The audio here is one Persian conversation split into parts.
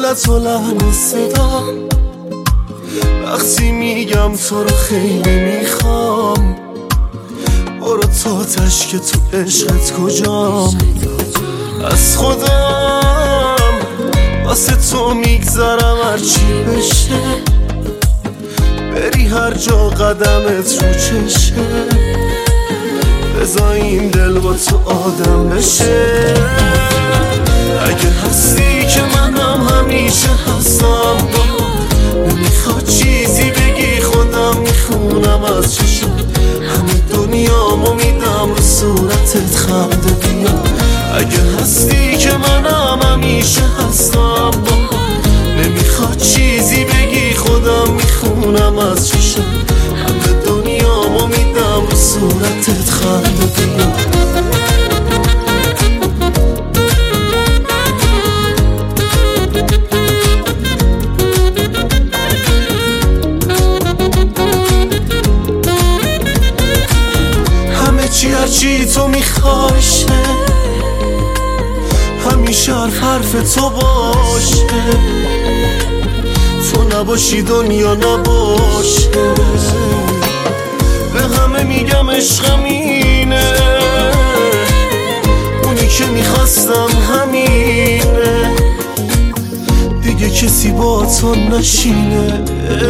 صورت و لحن صدا، وقتی میگم تو رو خیلی میخوام، برو تا تشک تو عشقت کجام. از خودم واسه تو میگذرم هرچی بشه، بری هر جا قدمت رو چشه، بذار این دل با تو آدم بشه. اگه هستی که منم همیشه هستم، نمیخواد چیزی بگی خودم میخونم از چشم، همه دنیامو میدم رو صورتت خنده بیا. اگه هستی که منم همیشه هستم، نمیخواد چیزی بگی خودم میخونم از چشم، همه دنیامو میدم رو صورتت خنده بیا. هرچی تو میخواشه، همیشه حرف تو باشه، تو نباشی دنیا نباشه. به همه میگم عشقم اینه، اونی که میخواستم همینه، دیگه کسی با تو نشینه.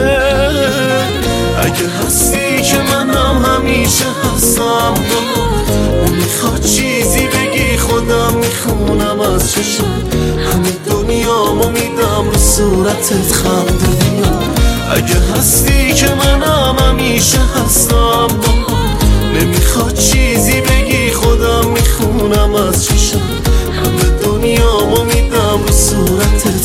اگه هستی که منم همیشه هستم، نمیخواد چیزی بگی خودم میخونم از چشم، همه دنیامو میدم رو صورتت خنده بیا. اگه هستی که منم همیشه هستم، نمیخواد چیزی بگی خودم میخونم از چشم، همه دنیامو میدم رو صورتت